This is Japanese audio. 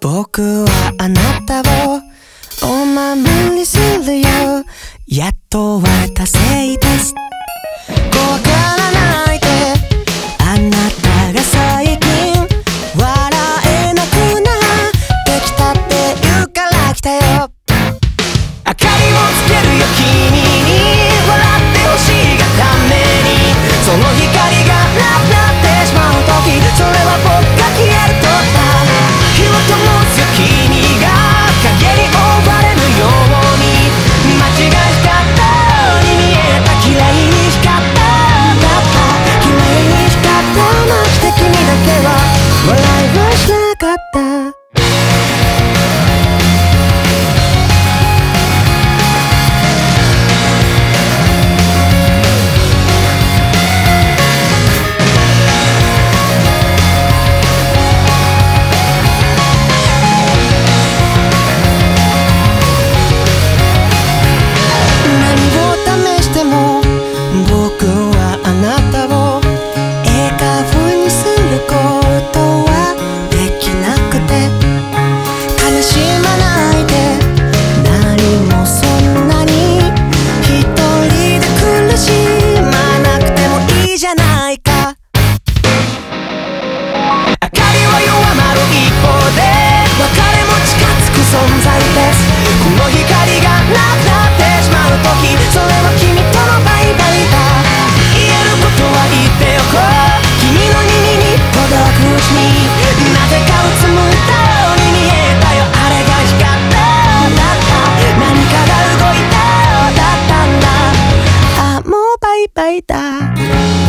僕はあなたをお守りするよ。雇われたせいです。怖がらないで。あなたが最近笑えなくなってきたって言うから来たよ。明かりをつけるよ君に、笑ってほしいがために。その光がなくなってしまう時、それは僕が消えるとだ。火を灯すよ君が影に覆われるように。間違い光ったように見えた、綺麗に光っただった、綺麗に光ったなくて君だけは笑いはしなかった。バイバイだ。